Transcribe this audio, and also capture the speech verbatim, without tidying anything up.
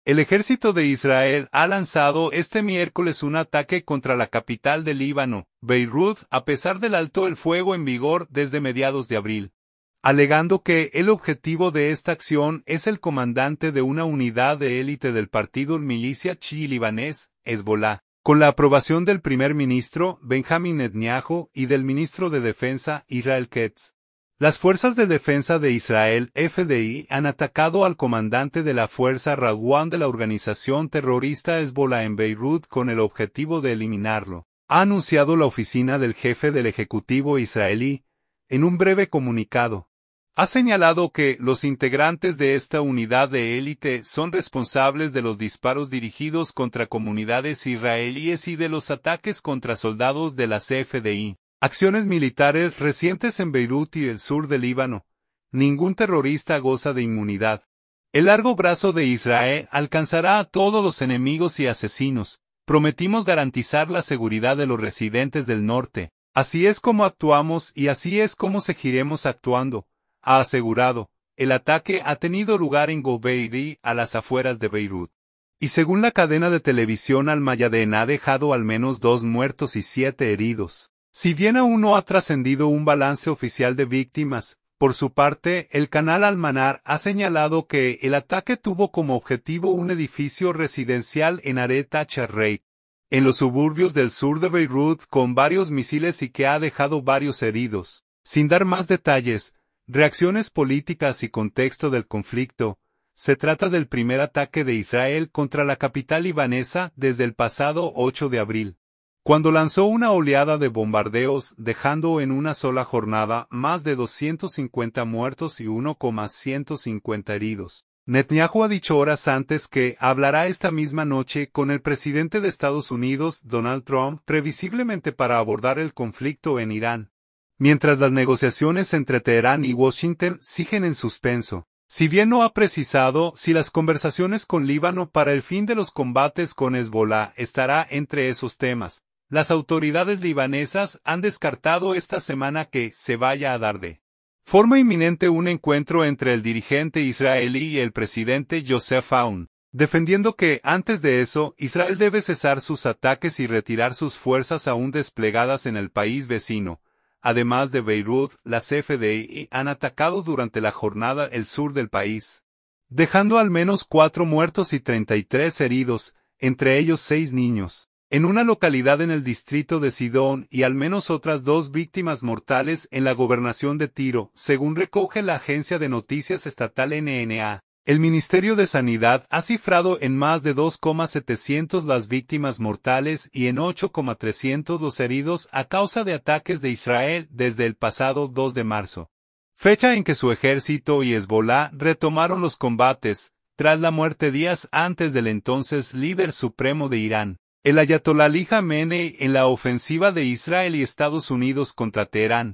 El ejército de Israel ha lanzado este miércoles un ataque contra la capital del Líbano, Beirut, a pesar del alto el fuego en vigor desde mediados de abril, alegando que el objetivo de esta acción es el comandante de una unidad de élite del partido milicia chií libanés, Hezbollah, con la aprobación del primer ministro, Benjamin Netanyahu, y del ministro de Defensa, Israel Katz. Las Fuerzas de Defensa de Israel, F D I, han atacado al comandante de la Fuerza Radwan de la organización terrorista Hezbollah en Beirut con el objetivo de eliminarlo, ha anunciado la oficina del jefe del Ejecutivo israelí, en un breve comunicado. Ha señalado que los integrantes de esta unidad de élite son responsables de los disparos dirigidos contra comunidades israelíes y de los ataques contra soldados de las F D I. Acciones militares recientes en Beirut y el sur del Líbano. Ningún terrorista goza de inmunidad. El largo brazo de Israel alcanzará a todos los enemigos y asesinos. Prometimos garantizar la seguridad de los residentes del norte. Así es como actuamos y así es como seguiremos actuando, ha asegurado. El ataque ha tenido lugar en Goubeiri, a las afueras de Beirut. Y según la cadena de televisión Al Mayadeen ha dejado al menos dos muertos y siete heridos. Si bien aún no ha trascendido un balance oficial de víctimas, por su parte, el canal Al-Manar ha señalado que el ataque tuvo como objetivo un edificio residencial en Aret Acharreit, en los suburbios del sur de Beirut, con varios misiles y que ha dejado varios heridos. Sin dar más detalles, reacciones políticas y contexto del conflicto, se trata del primer ataque de Israel contra la capital libanesa desde el pasado ocho de abril. Cuando lanzó una oleada de bombardeos, dejando en una sola jornada más de doscientos cincuenta muertos y uno coma ciento cincuenta heridos. Netanyahu ha dicho horas antes que hablará esta misma noche con el presidente de Estados Unidos, Donald Trump, previsiblemente para abordar el conflicto en Irán. Mientras las negociaciones entre Teherán y Washington siguen en suspenso. Si bien no ha precisado si las conversaciones con Líbano para el fin de los combates con Hezbollah estará entre esos temas, las autoridades libanesas han descartado esta semana que se vaya a dar de forma inminente un encuentro entre el dirigente israelí y el presidente Joseph Aoun, defendiendo que, antes de eso, Israel debe cesar sus ataques y retirar sus fuerzas aún desplegadas en el país vecino. Además de Beirut, las F D I han atacado durante la jornada el sur del país, dejando al menos cuatro muertos y treinta y tres heridos, entre ellos seis niños, en una localidad en el distrito de Sidón y al menos otras dos víctimas mortales en la gobernación de Tiro, según recoge la agencia de noticias estatal N N A. El Ministerio de Sanidad ha cifrado en más de dos coma setecientos las víctimas mortales y en ocho coma trescientos los heridos a causa de ataques de Israel desde el pasado dos de marzo. Fecha en que su ejército y Hezbollah retomaron los combates, tras la muerte días antes del entonces líder supremo de Irán, el Ayatollah Ali Jamenei, en la ofensiva de Israel y Estados Unidos contra Teherán.